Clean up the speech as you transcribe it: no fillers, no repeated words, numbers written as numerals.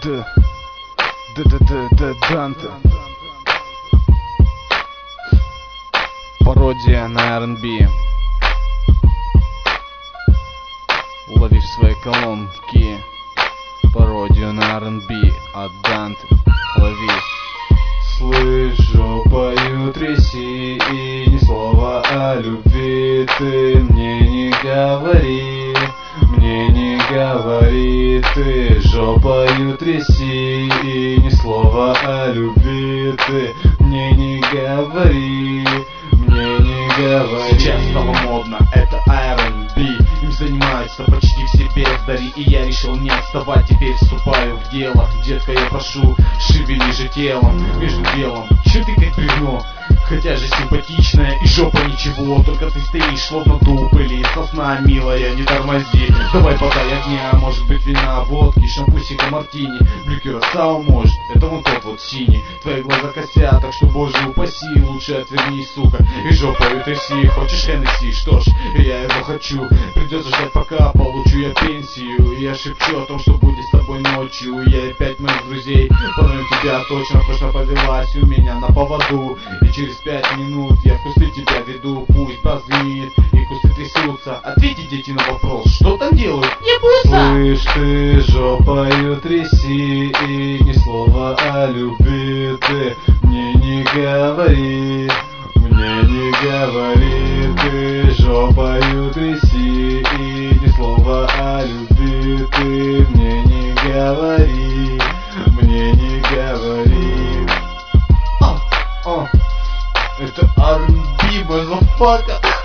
Данте. Пародия на R&B. Улови в свои колонки пародию на R&B от Данте. Лови. Слышу, пою, тряси, и ни слова о любви ты мне не говори. Мне не говори, ты жопою тряси, и ни слова о любви ты мне не говори. Мне не говори. Сейчас стало модно, это R&B. Им занимаются почти все бездари, и я решил не отставать, теперь вступаю в дело. Детка, я прошу, шевели же телом. Между делом, чё ты как бревно? Хотя же симпатичная и жопа ничего. Только ты стоишь словно дуб или сосна, милая, не тормози. Давай подай огня, может быть вина, водки, шампусика, мартини, блюкера сау может, это вон тот вот синий. Твои глаза косят, так что боже упаси, лучше отвернись, сука, и жопою тряси. Хочешь Хеннесси? Что ж, я его хочу. Придется ждать, пока получу я пенсию. И я шепчу о том, что будет с тобой ночью. Я и 5 моих друзей порою тебя точно повелась у меня на поводу. И через 5 минут я в кусты тебя веду. Пусть позвенит и кусты трясутся. Ответьте, дети, на вопрос, что там делают? Ебутся! Слышь, ты жопою тряси, и ни слова о любви ты мне не говори. Мне не говори, ты жопою тряси, и ни слова о любви ты мне не говори. Мне не говори. Это R&B, мазафака.